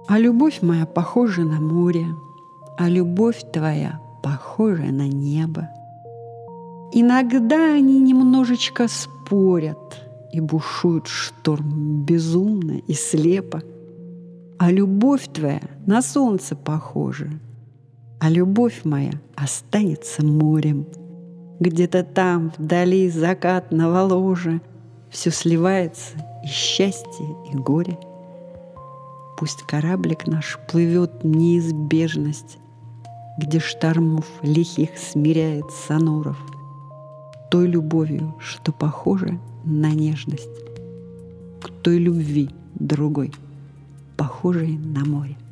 А любовь моя похожа на море, а любовь твоя похожа на небо. Иногда они немножечко спорят, и бушует шторм безумно и слепо. А любовь твоя на солнце похожа, а любовь моя останется морем. Где-то там, вдали закатного ложа, все сливается и счастье, и горе. Пусть кораблик наш плывет в неизбежность, где штормов лихих смиряет соноров, той любовью, что похожа на нежность, к той любви другой, похожей на море.